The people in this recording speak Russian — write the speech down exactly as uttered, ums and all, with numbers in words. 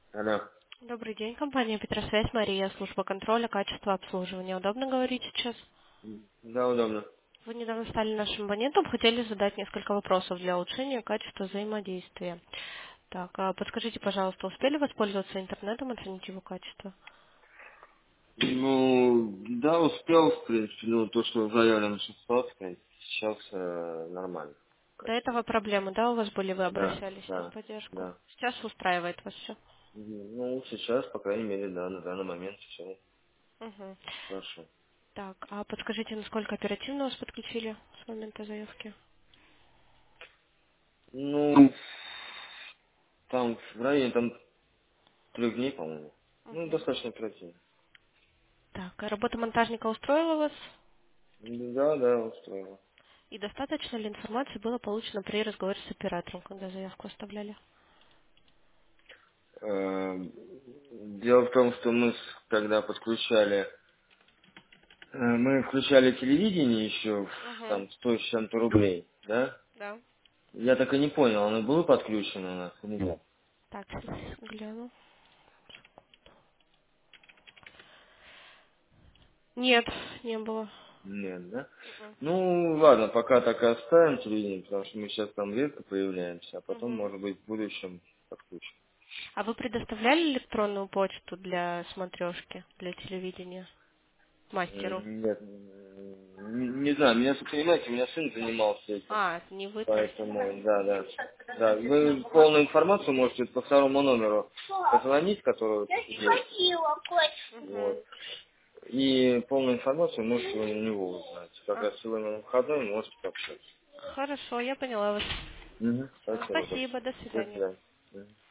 Алло. Добрый день, компания Петросвязь, Мария, служба контроля, качества обслуживания. Удобно говорить сейчас? Да, удобно. Вы недавно стали нашим абонентом, хотели задать несколько вопросов для улучшения качества взаимодействия. Так, а подскажите, пожалуйста, успели воспользоваться интернетом, оценить его качество? Ну, да, успел, в принципе, ну, то, что заявлено шестьсот, в принципе, сейчас э, нормально. До Качество. этого проблемы, да, у вас были, вы Да, обращались в да, техподдержку? да. Сейчас устраивает вас все? Мгм. Ну, сейчас, по крайней мере, да, на данный момент все Угу. хорошо. Так, а подскажите, насколько оперативно вас подключили с момента заявки? Ну, там в районе там трех дней, по-моему. Ну, Угу. достаточно оперативно. Так, а работа монтажника устроила вас? Да, да, устроило. И достаточно ли информации было получено при разговоре с оператором, когда заявку оставляли? Эм, Дело в том, что мы, с- когда подключали Э, Мы включали телевидение еще, Угу. там, сто с чем-то рублей, да? Да. Я так и не понял, оно было подключено у нас или нет? Так, сейчас гляну. Нет, не было. Нет, да? Мгм. Ну, ладно, пока так и оставим телевидение, потому что мы сейчас там редко появляемся, а потом, Мгм. может быть, в будущем подключим. А вы предоставляли электронную почту для смотрешки, для телевидения мастеру? М, Нет, м, не, не знаю, меня, понимаете, у меня сын занимался этим, А, не вы, то есть. поэтому, да, да. Да, вы полную информацию можете по второму номеру позвонить, который вот здесь. Вот. Мгм. И полную информацию можете у него узнать. Как А, раз сегодня на выходной можете пообщаться. хорошо, я поняла вас. Угу. Все, Спасибо большое. спасибо, до До свидания. свидания. Мгм.